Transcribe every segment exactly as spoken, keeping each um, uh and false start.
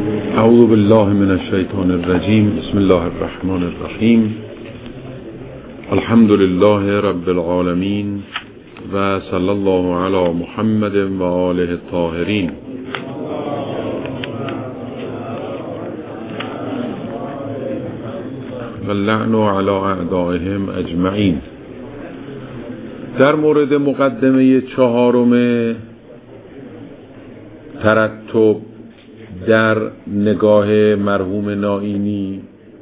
اعوذ بالله من الشیطان الرجیم. بسم الله الرحمن الرحیم. الحمد لله رب العالمین و صلی الله علی محمد و آله الطاهرین. و اللعن علی اعدائهم اجمعین. در مورد مقدمه چهارم ترتب در نگاه مرحوم نائینی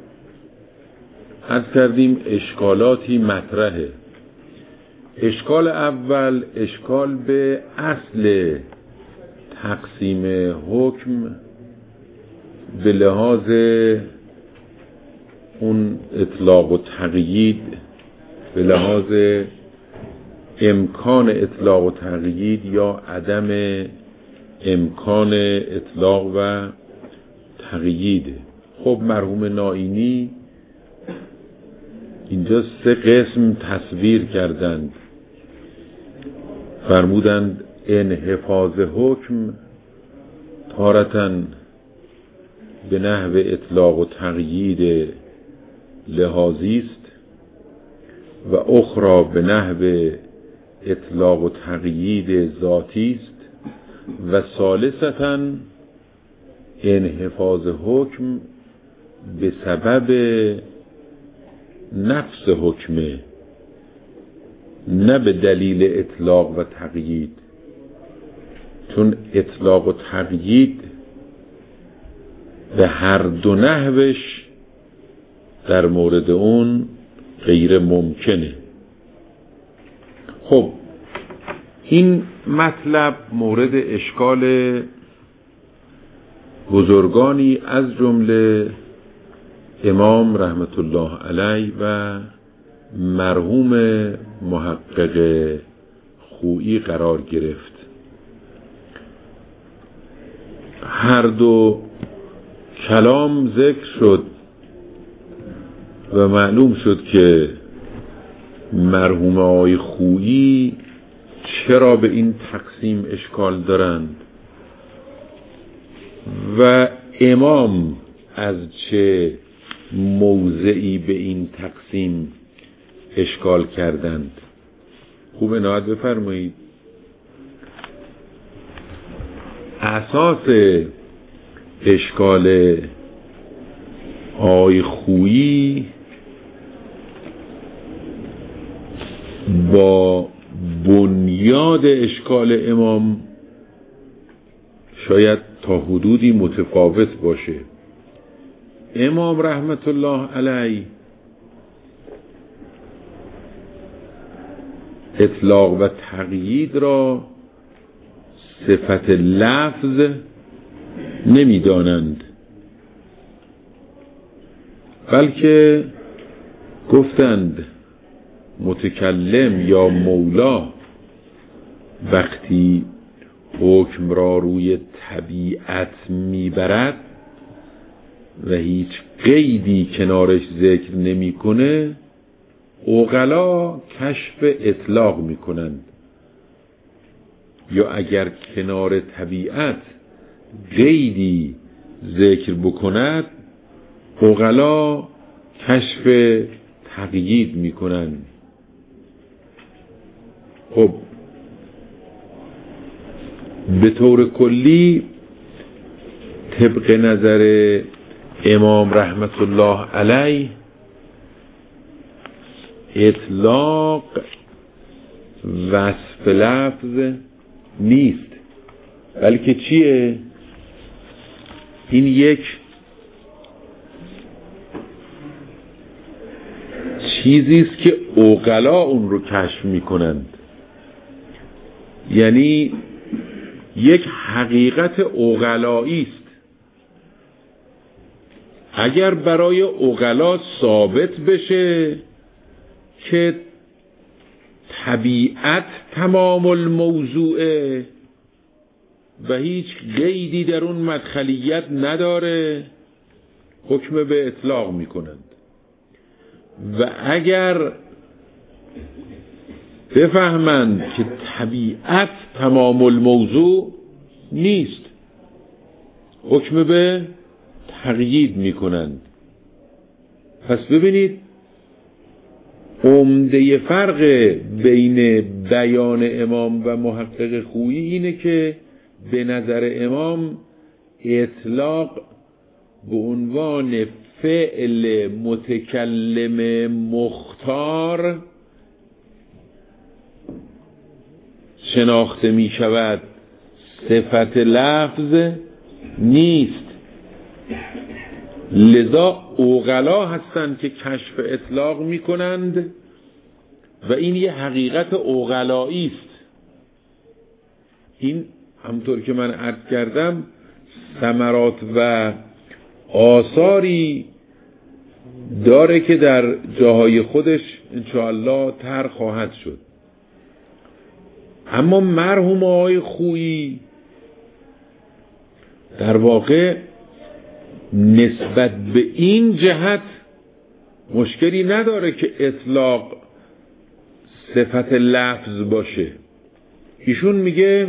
عرض کردیم اشکالاتی مطرحه. اشکال اول اشکال به اصل تقسیم حکم به لحاظ اون اطلاق و تقیید، به لحاظ امکان اطلاق و تقیید یا عدم امکان اطلاق و تقیید. خب مرحوم نائینی اینجا سه قسم تصویر کردند. فرمودند انحفاظ حکم تارةً به نحو اطلاق و تقیید لحاظی است و اخرى به نحو اطلاق و تقیید ذاتی است و ثالثتاً انحفاظ حکم به سبب نفس حکمه، نه به دلیل اطلاق و تقیید، چون اطلاق و تقیید به هر دو نحوش در مورد اون غیر ممکنه. خب این مطلب مورد اشکال بزرگانی از جمله امام رحمت الله علیه و مرحوم محقق خویی قرار گرفت. هر دو کلام ذکر شد و معلوم شد که مرحوم آقای خویی چرا به این تقسیم اشکال دارند و امام از چه موضعی به این تقسیم اشکال کردند. خوب عنایت بفرمایید. اساس اشکال آقای خویی با بنیاد اشکال امام شاید تا حدودی متفاوت باشه. امام رحمت الله علیه اطلاق و تقیید را صفت لفظ نمی دانند، بلکه گفتند متکلم یا مولا وقتی حکم را روی طبیعت میبرد و هیچ قیدی کنارش ذکر نمیکنه، عقلا کشف اطلاق میکنند. یا اگر کنار طبیعت قیدی ذکر بکند، عقلا کشف تقیید میکنند. خب به طور کلی طبق نظر امام رحمت الله علیه اطلاق وصف لفظ نیست، بلکه چیه؟ این یک چیزی است که عقلا اون رو کشف میکنند، یعنی یک حقیقت عقلایی است. اگر برای عقلا ثابت بشه که طبیعت تمام الموضوعه و هیچ قیدی در اون مدخلیت نداره، حکم به اطلاق میکنند. و اگر بفهمند که طبیعت تمام الموضوع نیست، حکم به تقیید میکنند. پس ببینید عمده فرق بین بیان امام و محقق خویی اینه که به نظر امام اطلاق به عنوان فعل متکلم مختار شناخته می شود، صفت لفظ نیست. لذا عقلا هستند که کشف اطلاق می کنند و این یه حقیقت عقلایی است. این همطور که من عرض کردم ثمرات و آثاری داره که در جاهای خودش انشاءالله تر خواهد شد. اما مرحوم آقای خویی در واقع نسبت به این جهت مشکلی نداره که اطلاق صفت لفظ باشه. ایشون میگه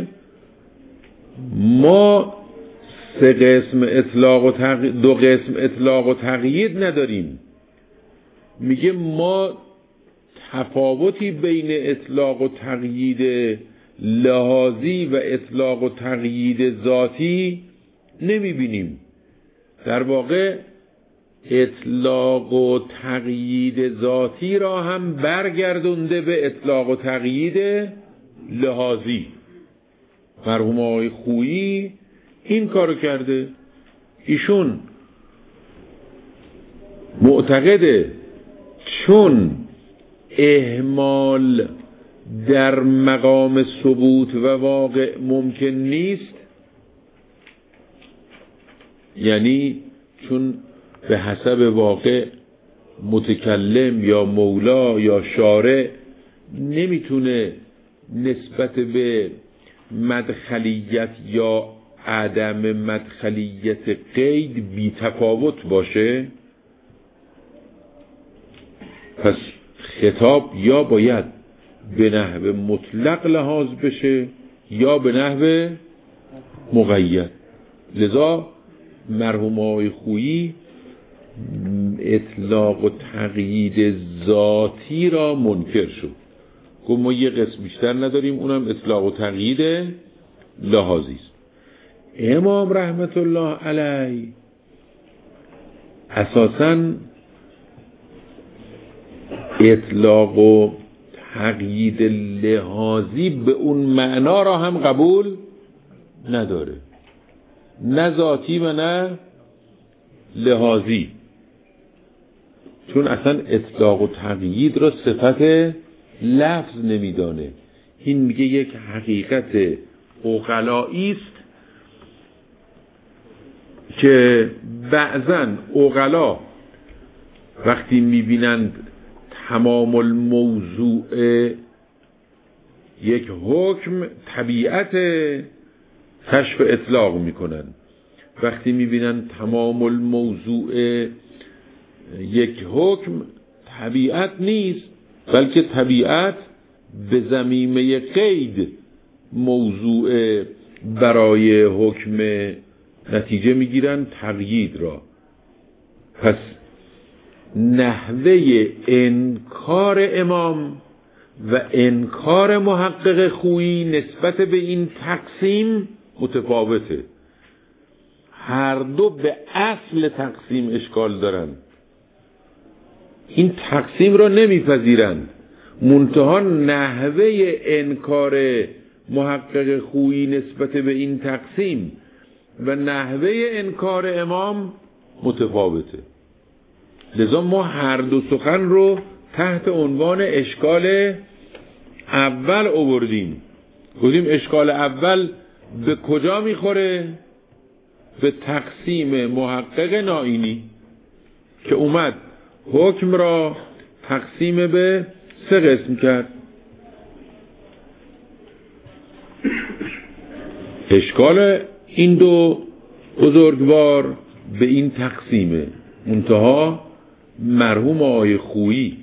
ما سه قسم اطلاق و تقیید، دو قسم اطلاق و تقیید نداریم. میگه ما تفاوتی بین اطلاق و تقیید لحاظی و اطلاق و تقیید ذاتی نمیبینیم. در واقع اطلاق و تقیید ذاتی را هم برگردونده به اطلاق و تقیید لحاظی. مرحوم آقای خویی این کارو کرده. ایشون معتقده چون اهمال در مقام ثبوت و واقع ممکن نیست، یعنی چون به حسب واقع متکلم یا مولا یا شارع نمیتونه نسبت به مدخلیت یا عدم مدخلیت قید بی تفاوت باشه، پس خطاب یا باید به نحو مطلق لحاظ بشه یا به نحو مقید. لذا مرحوم آقای خویی اطلاق و تقیید ذاتی را منکر شد. گفت ما یه قسم بیشتر نداریم، اونم اطلاق و تقیید لحاظی است. امام رحمت الله علیه اساساً اطلاق و تقیید لحاظی به اون معنا را هم قبول نداره، نه ذاتی و نه لحاظی، چون اصلا اطلاق و تقیید را صفت لفظ نمیدانه. این میگه یک حقیقت عقلایی است که بعضاً عقلا وقتی میبینند تمام الموضوع یک حکم طبیعت کشف اطلاق میکنن، وقتی میبینن تمام الموضوع یک حکم طبیعت نیست بلکه طبیعت به ضمیمه قید موضوع برای حکم نتیجه میگیرن تقیید را. پس نحوه انکار امام و انکار محقق خویی نسبت به این تقسیم متفاوته. هر دو به اصل تقسیم اشکال دارن، این تقسیم را نمیپذیرند، منتها نحوه انکار محقق خویی نسبت به این تقسیم و نحوه انکار امام متفاوته. لذا ما هر دو سخن رو تحت عنوان اشکال اول آوردیم. گفتیم اشکال اول به کجا میخوره؟ به تقسیم محقق نائینی که اومد حکم را تقسیم به سه قسم کرد. اشکال این دو بزرگوار به این تقسیمه، منتها مرحوم آقای خویی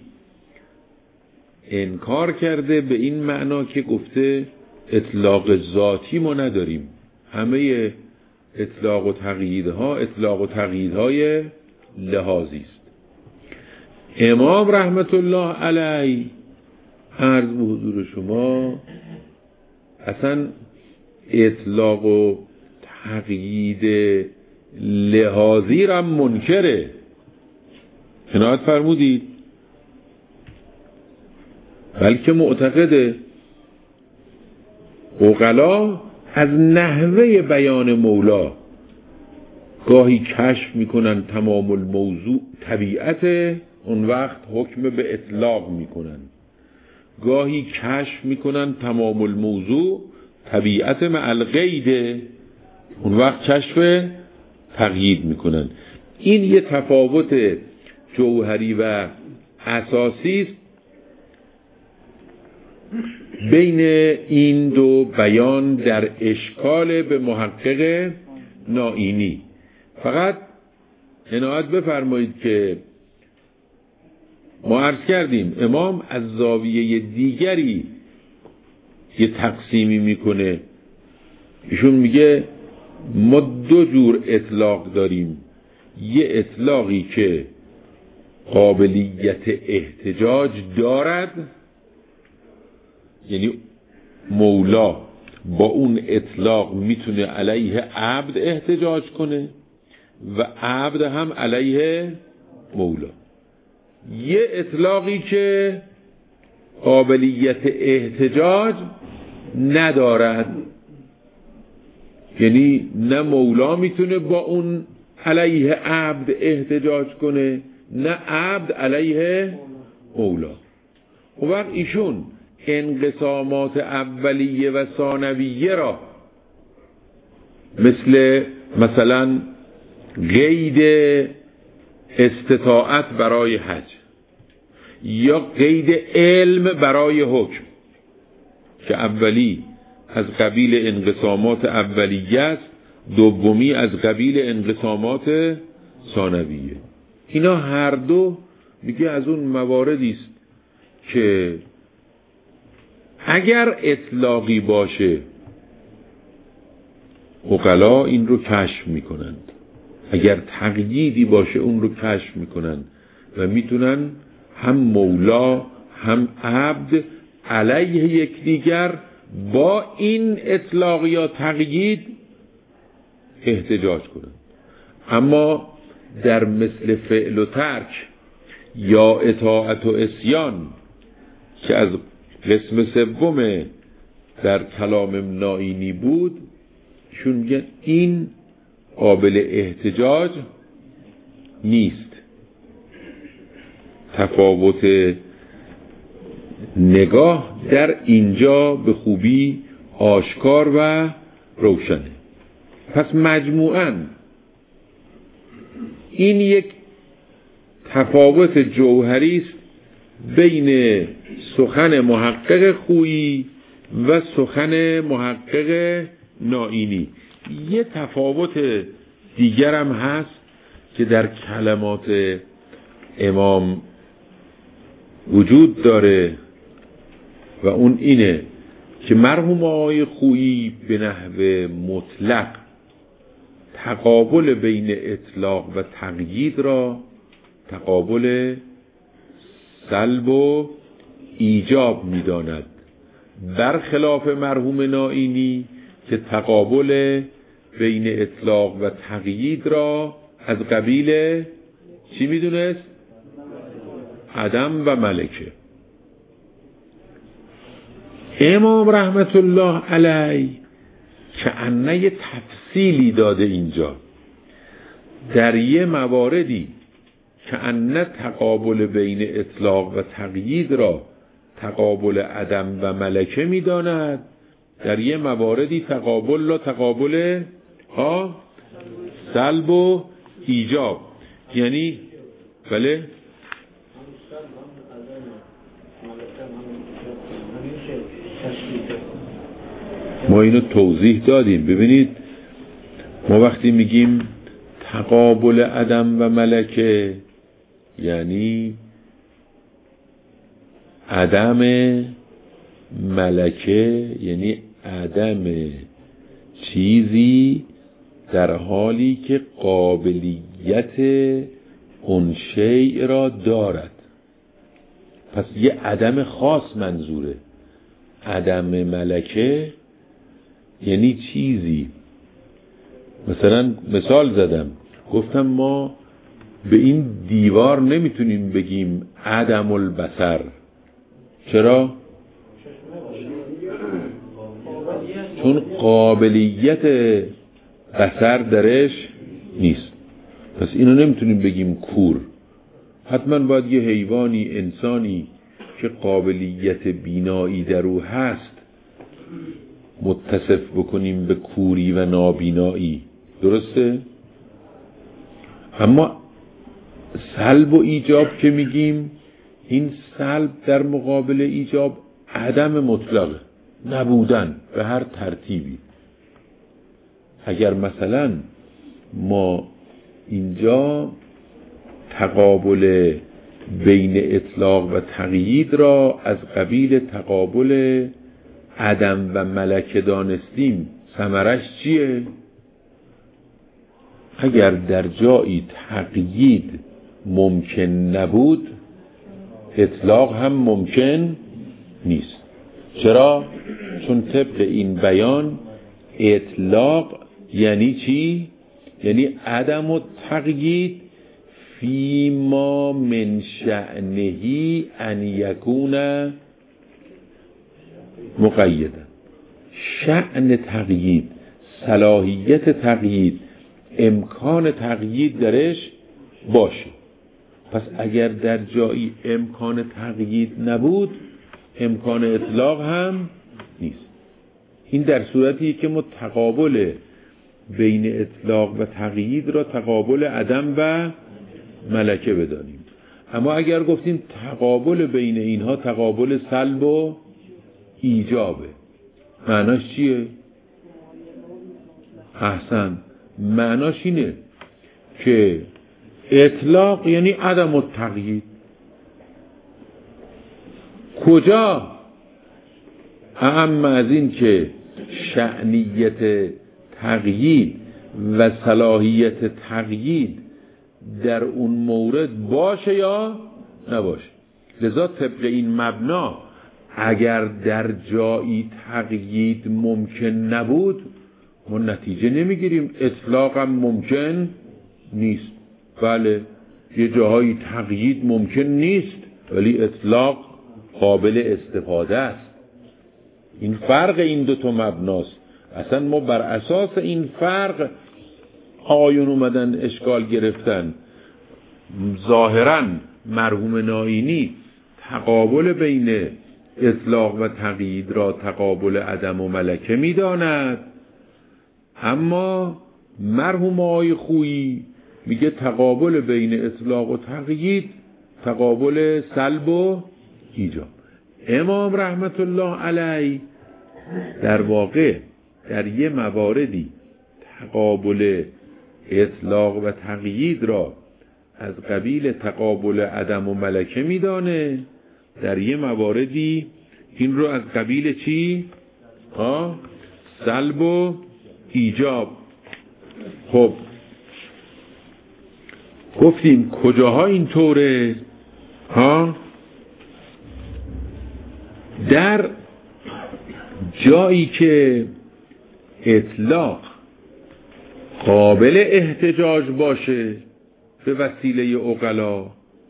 انکار کرده به این معنا که گفته اطلاق ذاتی ما نداریم، همه اطلاق و تقییدها اطلاق و تقییدهای لحاظی است. امام رحمت الله علیه عرض به حضور شما اصلا اطلاق و تقیید لحاظی را منکره. عنایت فرمودید. بلکه معتقده عقلا از نحوه بیان مولا گاهی کشف میکنن تمام الموضوع طبیعت، اون وقت حکم به اطلاق میکنن. گاهی کشف میکنن تمام الموضوع طبیعت مع القید، اون وقت کشف تقیید میکنن. این یه تفاوت جوهری و اساسی است بین این دو بیان در اشکال به محقق نائینی. فقط عنایت بفرمایید که ما عرض کردیم امام از زاویه دیگری یه تقسیمی میکنه. ایشون میگه ما دو جور اطلاق داریم، یه اطلاقی که قابلیت احتجاج دارد، یعنی مولا با اون اطلاق میتونه علیه عبد احتجاج کنه و عبد هم علیه مولا. یه اطلاقی که قابلیت احتجاج ندارد، یعنی نه مولا میتونه با اون علیه عبد احتجاج کنه نه عبد علیه مولا. و وقت ایشون انقسامات اولیه و ثانویه را مثل مثلا قید استطاعت برای حج یا قید علم برای حکم که اولی از قبیل انقسامات اولیه است، دومی از قبیل انقسامات ثانویه، اینا هر دو میگه از اون مواردی است که اگر اطلاقی باشه عقلا این رو کشف میکنند، اگر تقییدی باشه اون رو کشف میکنند و میتونن هم مولا هم عبد علیه یکدیگر با این اطلاق یا تقیید احتجاج کنند. اما در مثل فعل و ترک یا اطاعت و عصیان که از قسم سوم در کلام نائینی بود، چون میگن این قابل احتجاج نیست. تفاوت نگاه در اینجا به خوبی آشکار و روشنه. پس مجموعاً این یک تفاوت جوهری است بین سخن محقق خویی و سخن محقق نائینی. یه تفاوت دیگرم هست که در کلمات امام وجود داره و اون اینه که مرحوم آقای خویی به نحو مطلق تقابل بین اطلاق و تقیید را تقابل سلب و ایجاب می‌داند، برخلاف مرحوم نائینی که تقابل بین اطلاق و تقیید را از قبیل چی می‌دونست؟ عدم و ملکه. امام رحمت الله علیه که انه یه تفصیلی داده اینجا در یه مواردی که انه تقابل بین اطلاق و تقیید را تقابل عدم و ملکه می‌داند، در یه مواردی تقابل را تقابل ها سلب و ایجاب. یعنی بله ما اینو توضیح دادیم. ببینید ما وقتی میگیم تقابل عدم و ملکه یعنی عدم ملکه، یعنی عدم چیزی در حالی که قابلیت اون شیء را دارد. پس یه عدم خاص منظوره. عدم ملکه یعنی چیزی، مثلا مثال زدم گفتم ما به این دیوار نمیتونیم بگیم عدم البصر. چرا؟ چون قابلیت بصر درش نیست. پس اینو نمیتونیم بگیم کور. حتما باید یه حیوانی، انسانی که قابلیت بینایی در او هست متصف بکنیم به کوری و نابینایی. درسته؟ اما سلب و ایجاب که میگیم، این سلب در مقابل ایجاب عدم مطلقه، نبودن به هر ترتیبی. اگر مثلا ما اینجا تقابل بین اطلاق و تقیید را از قبیل تقابل عدم و ملکه دانستیم، ثمرش چیه؟ اگر در جایی تقیید ممکن نبود، اطلاق هم ممکن نیست. چرا؟ چون طبق این بیان اطلاق یعنی چی؟ یعنی عدم و تقیید فیما من شأنهی ان یکون مقیدا. شأن تقیید، صلاحیت تقیید، امکان تقیید درش باشه. پس اگر در جایی امکان تقیید نبود، امکان اطلاق هم نیست. این در صورتی که ما تقابل بین اطلاق و تقیید را تقابل عدم و ملکه بدانیم. اما اگر گفتیم تقابل بین اینها تقابل سلب و ایجابه، معناش چیه؟ احسن، معناش اینه که اطلاق یعنی عدم التقیید. کجا؟ اهم از این که شأنیت تقیید و صلاحیت تقیید در اون مورد باشه یا نباشه. لذا طبق این مبنا اگر در جایی تقیید ممکن نبود، ما نتیجه نمیگیریم اطلاق هم ممکن نیست. بله، یه جاهای تقیید ممکن نیست ولی اطلاق قابل استفاده است. این فرق این دو تا مبناست. اصلا ما بر اساس این فرق آقایون اومدن اشکال گرفتن. ظاهراً مرحوم نائینی تقابل بین اطلاق و تقیید را تقابل عدم و ملکه میداند، اما مرحوم آقای خویی میگه تقابل بین اطلاق و تقیید تقابل سلب و ایجاب. امام رحمت الله علیه در واقع در یه مواردی تقابل اطلاق و تقیید را از قبیل تقابل عدم و ملکه میدانه، در یه مواردی این رو از قبیل چی؟ ها؟ سلب و ایجاب. خب گفتیم کجاها اینطوره؟ ها؟ در جایی که اطلاق قابل احتجاج باشه به وسیله عقلا،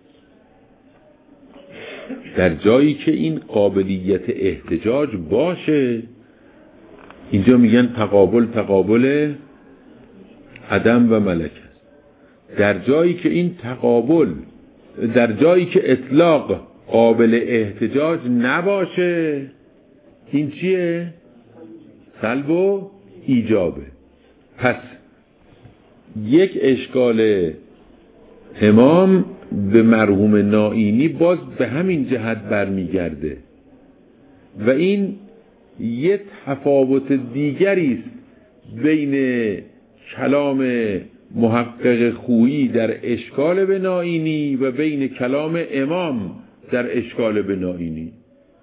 در جایی که این قابلیت احتجاج باشه، اینجا میگن تقابل تقابل عدم و ملکه است. در جایی که این تقابل، در جایی که اطلاق قابل احتجاج نباشه، این چیه؟ سلب و ایجابه. پس یک اشکال امام به مرحوم نائینی باز به همین جهت برمیگرده و این یه تفاوت دیگری است بین کلام محقق خویی در اشکال به نائینی و بین کلام امام در اشکال به نائینی.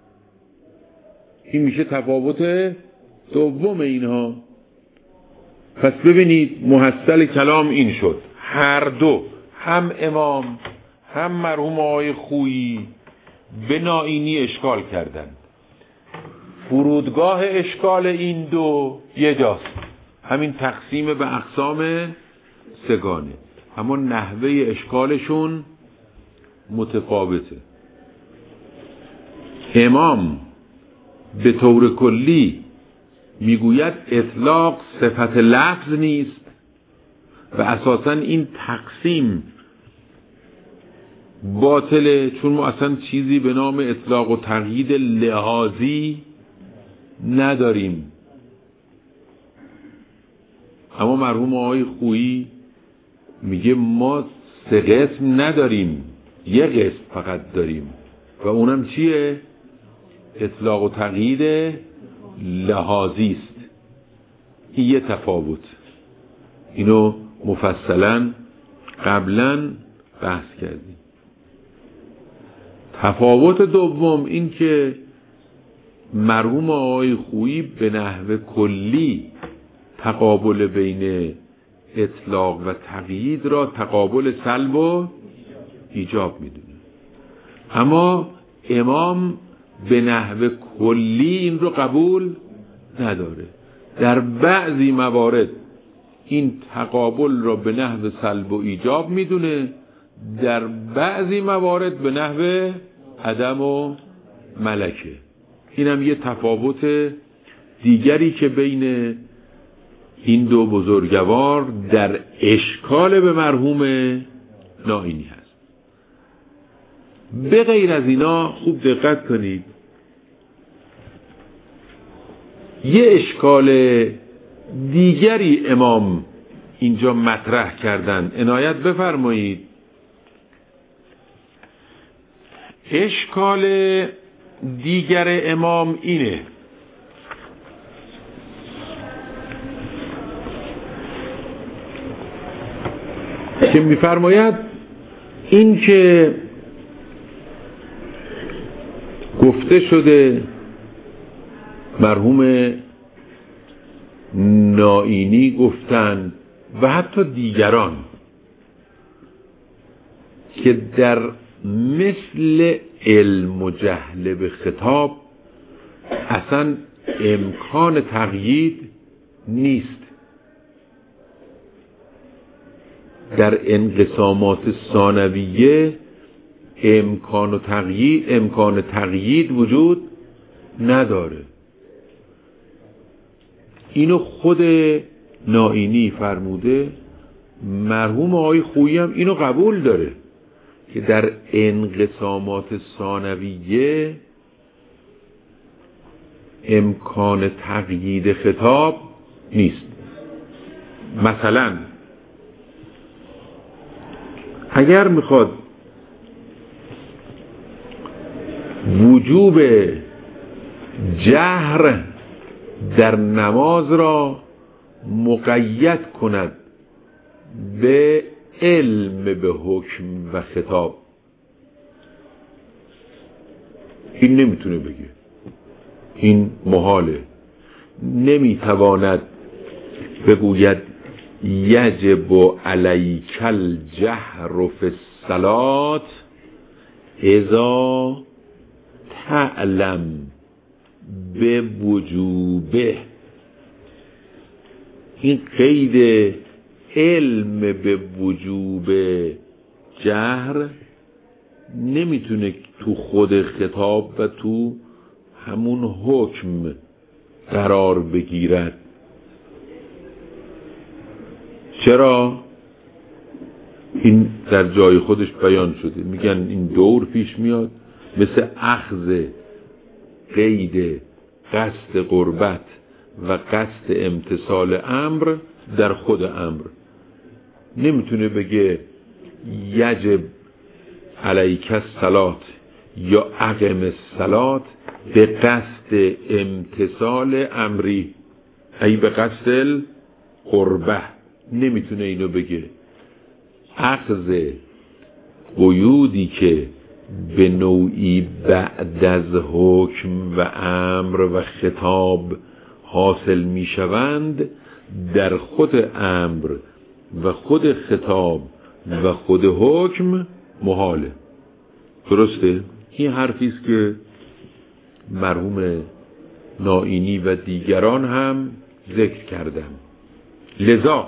این میشه تفاوت دوم اینها. پس ببینید محصل کلام این شد، هر دو، هم امام هم مرحوم آقای خویی به نائینی اشکال کردند. فرودگاه اشکال این دو یه جاست، همین تقسیم به اقسام سگانه، اما نحوه اشکالشون متفاوته. امام به طور کلی میگوید اطلاق صفت لفظ نیست و اساساً این تقسیم باطله، چون ما اصلا چیزی به نام اطلاق و تقیید لحاظی نداریم. اما مرحوم آقای خویی میگه ما سه قسم نداریم، یه قسم فقط داریم و اونم چیه؟ اطلاق و تقیید لحاظی است. این یه تفاوت، اینو مفصلا قبلا بحث کردیم. تفاوت دوم این که مرحوم آقای خویی به نحو کلی تقابل بین اطلاق و تقیید را تقابل سلب و ایجاب میدونه، اما امام به نحو کلی این رو قبول نداره. در بعضی موارد این تقابل را به نحو سلب و ایجاب میدونه، در بعضی موارد به نحو عدم و ملکه. اینم یه تفاوت دیگری که بین این دو بزرگوار در اشکال به مرحوم نائینی هست. به غیر از اینا خوب دقت کنید، یه اشکال دیگری امام اینجا مطرح کردن، عنایت بفرمایید. اشکال دیگر امام اینه که میفرماید این که گفته شده مرحوم نائینی گفتن و حتی دیگران که در مثل علم و جهل به خطاب اصلا امکان تقیید نیست. در انقسامات ثانویه امکان و تقیید امکان تقیید وجود نداره. اینو خود نائینی فرموده، مرحوم آقای خویی هم اینو قبول داره که در انقسامات ثانویه امکان تقیید خطاب نیست. مثلا اگر میخواد وجوب جهر در نماز را مقید کند به علم به حکم و خطاب، این نمیتونه بگه، این محاله. نمیتواند بگوید یجب علیک الجهر فی الصلاة اذا تعلم به وجوبه. این قید علم به وجوب جهر نمیتونه تو خود خطاب و تو همون حکم قرار بگیرد. چرا؟ این در جای خودش بیان شده، میگن این دور پیش میاد مثل اخذ قید قصد قربت و قصد امتثال امر در خود امر. نمیتونه بگه یجب علیک الصلاة یا اقم الصلاة به قصد امتثال امری ای به قصد قربه، نمیتونه اینو بگه. اخذ قیودی که به نوعی بعد از حکم و امر و خطاب حاصل میشوند در خود امر و خود خطاب و خود حکم محاله. درسته؟ این حرفی است که مرحوم نائینی و دیگران هم ذکر کردن. لذا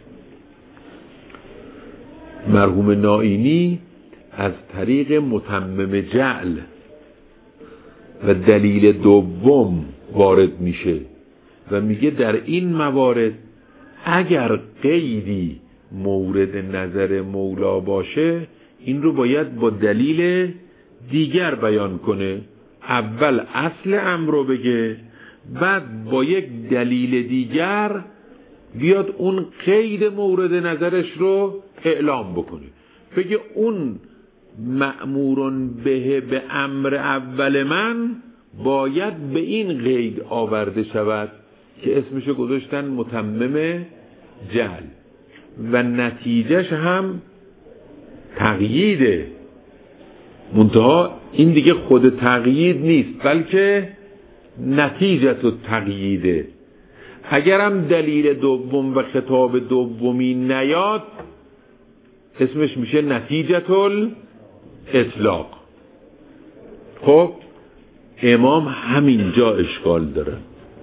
مرحوم نائینی از طریق متمم جعل و دلیل دوم وارد میشه و میگه در این موارد اگر قیدی مورد نظر مولا باشه این رو باید با دلیل دیگر بیان کنه. اول اصل امر رو بگه، بعد با یک دلیل دیگر بیاد اون قید مورد نظرش رو اعلام بکنه. بگه اون مأمورون به به امر اول من باید به این قید آورده شود که اسمشو گذاشتن متمم جعل و نتیجهش هم تقییده. منتها این دیگه خود تقیید نیست بلکه نتیجه تو تقییده. اگرم دلیل دوم و خطاب دومی نیاد اسمش میشه نتیجه الاطلاق. خب امام همینجا اشکال داره،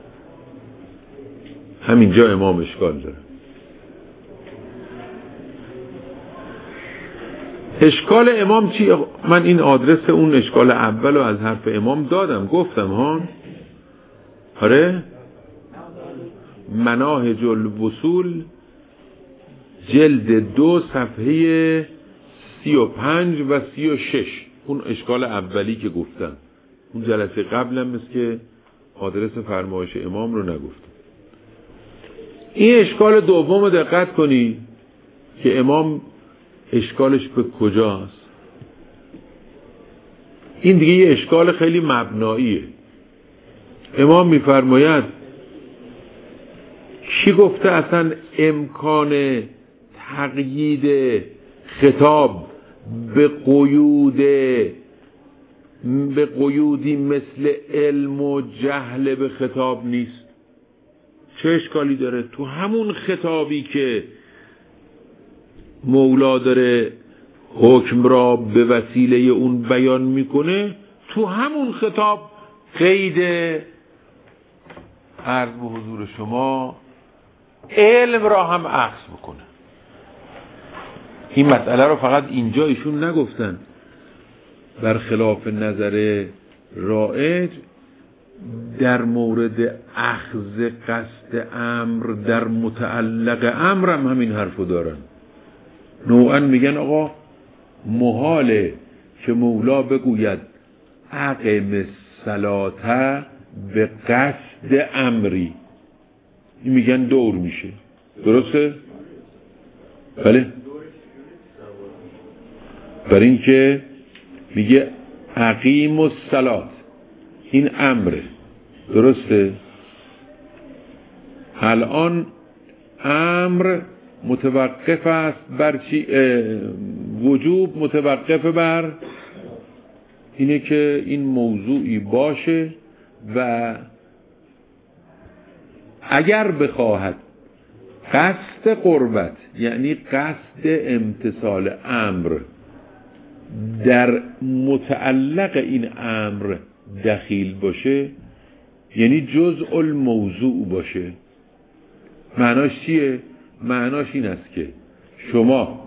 همینجا امام اشکال داره. اشکال امام چی؟ من این آدرس اون اشکال اول رو از حرف امام دادم، گفتم ها. آره مناهج الوصول جلد دو صفحه سی و پنج و سی و شش، اون اشکال اولی که گفتم. اون جلسه قبلم مثل که آدرس فرمایش امام رو نگفتم. این اشکال دوم رو دقت کنی که امام اشکالش به کجاست. این دیگه یه اشکال خیلی مبناییه. امام میفرماید کی گفته اصلا امکان تقیید خطاب به قیود به قیودی مثل علم و جهل به خطاب نیست؟ چه اشکالی داره؟ تو همون خطابی که مولا داره حکم را به وسیله اون بیان میکنه، تو همون خطاب قید عرض به حضور شما علم را هم اخذ بکنه. این مسئله رو فقط اینجا ایشون نگفتن، برخلاف نظر رائج در مورد اخذ قصد امر در متعلق امر هم همین حرفو دارن. نوعا میگن آقا محاله که مولا بگوید اقم الصلاة به قصد امری، این میگن دور میشه. درسته؟ بله. برای این که میگه اقیم الصلاة این امره. درسته؟ الان امر متوقف است بر چی؟ وجوب متوقف بر اینه که این موضوعی باشه و اگر بخواهد قصد قربت یعنی قصد امتثال امر در متعلق این امر دخیل باشه، یعنی جزء الموضوع باشه. معناش چیه؟ معناش این است که شما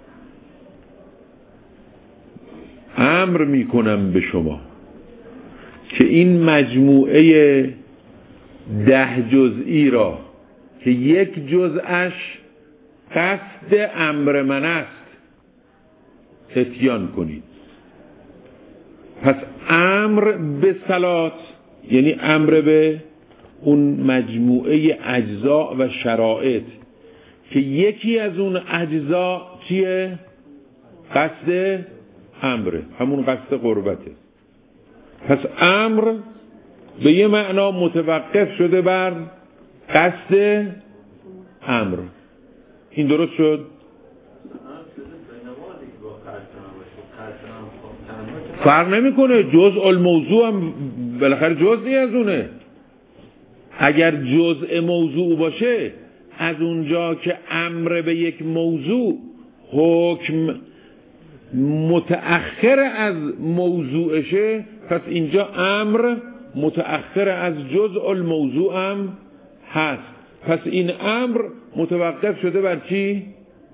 امر میکنم به شما که این مجموعه ده جزئی را که یک جزءش قصد امر من است اتیان کنید. پس امر به صلات یعنی امر به اون مجموعه اجزا و شرایط که یکی از اون اجزا چیه؟ قصد امره، همون قصد قربته. پس امر به یه معنا متوقف شده بر قصد امر. این درست شد؟ فرق نمیکنه، جزء الموضوع هم بالاخره جزئی از اونه. اگر جزء موضوع باشه از اونجا که امر به یک موضوع حکم متأخر از موضوعشه، پس اینجا امر متأخر از جزء الموضوع هم هست. پس این امر متوقف شده بر چی؟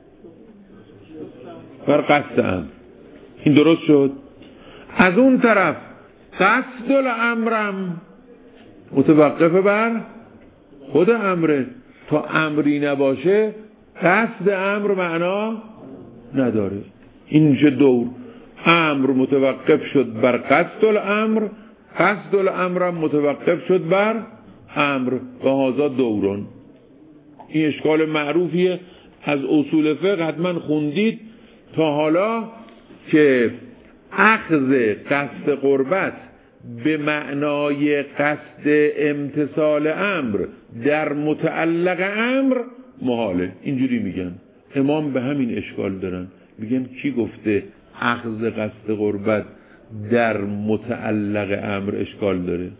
بر قصد امر. این درست شد؟ از اون طرف قصد الامرم متوقف بر خود امره. تا امری نباشه قصد امر معنا نداره. این میشه دور. امر متوقف شد بر قصد الامر، قصد الامرم متوقف شد بر امر و هذا دورون. این اشکال معروفیه از اصول فقه، حتما خوندید تا حالا که اخذ قصد قربت به معنای قصد امتثال امر در متعلق امر محاله. اینجوری میگن امام، به همین اشکال دارن، میگن کی گفته اخذ قصد قربت در متعلق امر اشکال داره؟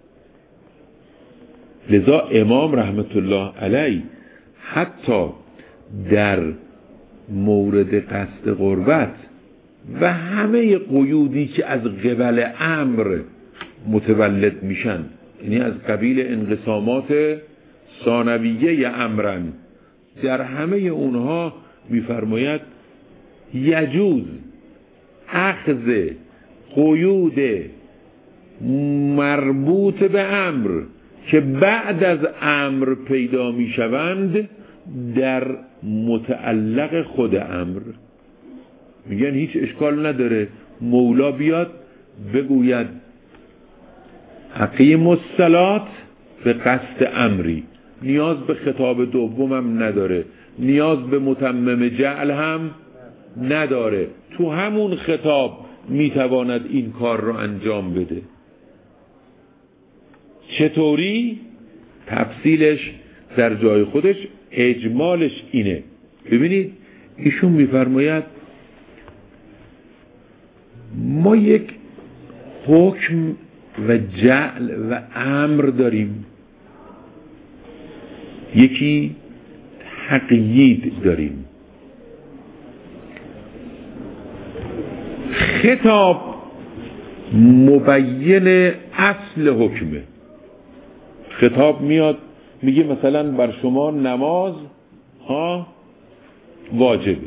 لذا امام رحمت الله علیه حتی در مورد قصد قربت و همه قیودی که از قبل امر متولد میشن، یعنی از قبیل انقسامات ثانویه امرن، در همه اونها میفرماید یجوز اخذ قیود مربوط به امر که بعد از امر پیدا میشوند در متعلق خود امر. میگن هیچ اشکال نداره مولا بیاد بگوید اقیم الصلاة به قصد امری، نیاز به خطاب دومم نداره، نیاز به متمم جعل هم نداره، تو همون خطاب میتواند این کار رو انجام بده. چطوری؟ تفصیلش در جای خودش، اجمالش اینه. ببینید ایشون میفرماید ما یک حکم و جعل و امر داریم، یکی تقیید داریم. خطاب مبین اصل حکمه. خطاب میاد میگه مثلا بر شما نماز ها واجبه.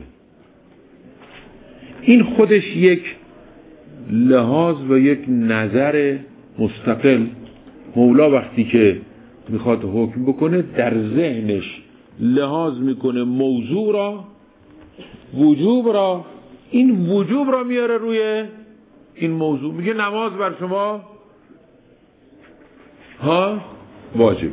این خودش یک لحاظ و یک نظر مستقل. مولا وقتی که میخواد حکم بکنه در ذهنش لحاظ میکنه موضوع را، وجوب را، این وجوب را میاره روی این موضوع، میگه نماز بر شما ها واجبه.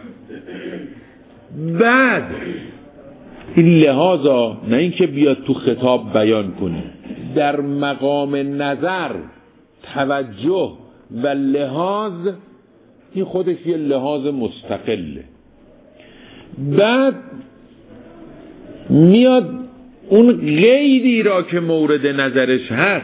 بعد این لحاظا نه اینکه بیاد تو خطاب بیان کنی، در مقام نظر، توجه و لحاظ، این خودش یه لحاظ مستقله. بعد میاد اون قیدی را که مورد نظرش هست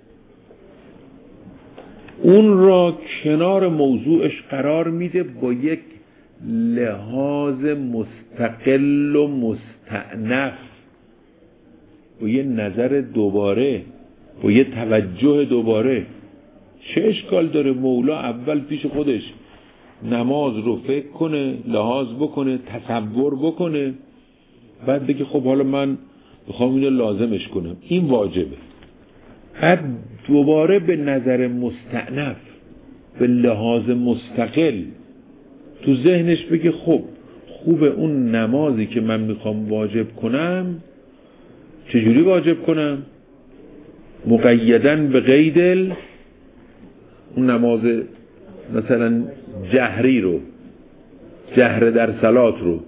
اون را کنار موضوعش قرار میده با یک لحاظ مستقل و مستأنف، با یه نظر دوباره، با یه توجه دوباره. چه اشکال داره مولا اول پیش خودش نماز رو فکر کنه، لحاظ بکنه، تصور بکنه، بعد بگه خب حالا من بخوام اینو لازمش کنم، این واجبه. بعد دوباره به نظر مستأنف، به لحاظ مستقل تو ذهنش بگه خب خوبه اون نمازی که من میخوام واجب کنم چجوری واجب کنم؟ مقیدن به قید اون نماز مثلا جهری رو، جهر در صلات رو،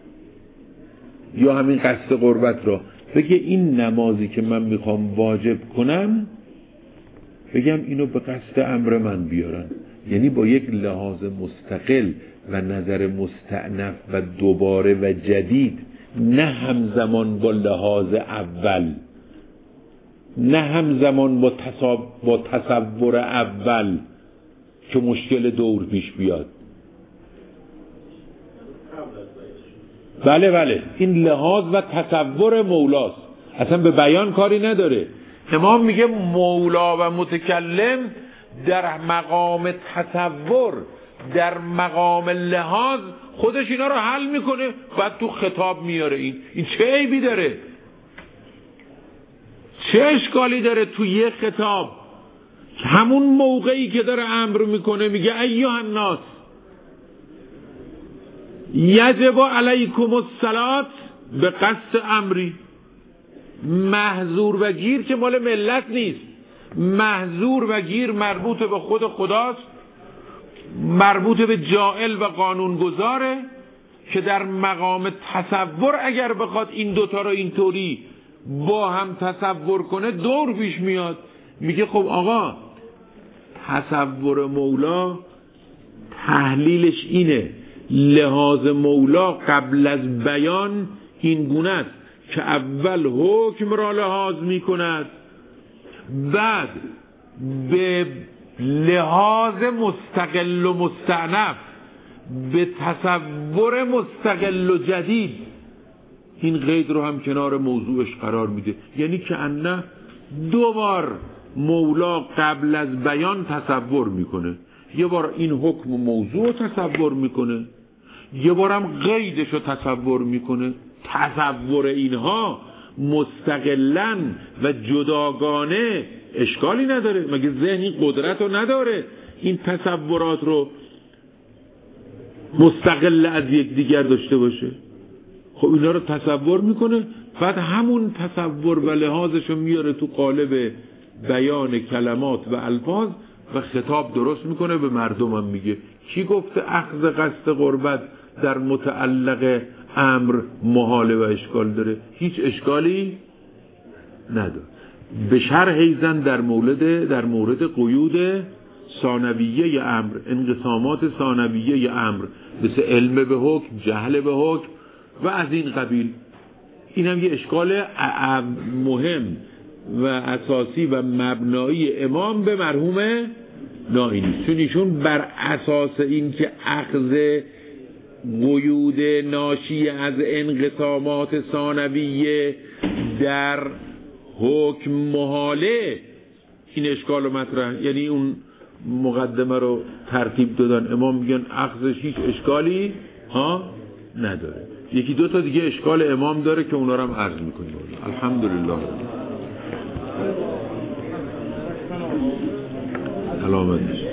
یا همین قصد قربت رو، بگه این نمازی که من میخوام واجب کنم بگم اینو به قصد امر من بیارن، یعنی با یک لحاظ مستقل و نظر مستأنف و دوباره و جدید، نه همزمان با لحاظ اول، نه همزمان با تصور, با تصور اول که مشکل دور پیش بیاد. بله بله، این لحاظ و تصور مولاست، اصلا به بیان کاری نداره. امام میگه مولا و متکلم در مقام تصور، در مقام لحاظ خودش اینا رو حل میکنه، بعد تو خطاب میاره. این این چه عیبی داره؟ چه اشکالی داره تو یه خطاب همون موقعی که داره امر میکنه میگه ایها الناس یجب علیکم الصلاة به قصد امری. محذور و گیر که مال ملت نیست، محذور و گیر مربوط به خود خداست، مربوط به جاعل و قانونگذاره که در مقام تصور اگر بخواد این دوتا رو اینطوری با هم تصور کنه دور پیش میاد. میگه خب آقا تصور مولا تحلیلش اینه، لحاظ مولا قبل از بیان این گونه است که اول حکم را لحاظ میکند، بعد به لحاظ مستقل و مستأنف، به تصور مستقل و جدید این قید رو هم کنار موضوعش قرار میده. یعنی که انه دو بار مولا قبل از بیان تصور میکنه، یه بار این حکم و موضوع رو تصور میکنه، یه بارم قیدش رو تصور میکنه. تصور اینها مستقلاً و جداگانه اشکالی نداره، مگه ذهنی قدرت رو نداره این تصورات رو مستقل از یک دیگر داشته باشه؟ خب اینا رو تصور میکنه، بعد همون تصور و لحاظش رو میاره تو قالب بیان کلمات و الفاظ و خطاب درست میکنه، به مردم هم میگه. کی گفته اخذ قصد قربت در متعلق امر محاله و اشکال داره؟ هیچ اشکالی نداره. به شرح ایزن در مورد در مورد قیود ثانویه امر، انقسامات ثانویه امر، مثل علم به حکم، جهل به حکم و از این قبیل، این هم یه اشکال مهم و اساسی و مبنایی امام به مرحوم نائینی، چون ایشون بر اساس این که اخذ قیود ناشی از انقسامات ثانویه در حکم محاله این اشکال مطرح، یعنی اون مقدمه رو ترتیب دادن. امام میگن اخذش هیچ اشکالی ها نداره. یکی دو تا دیگه اشکال امام داره که اونا رو هم عرض میکنیم. الحمدلله. علامت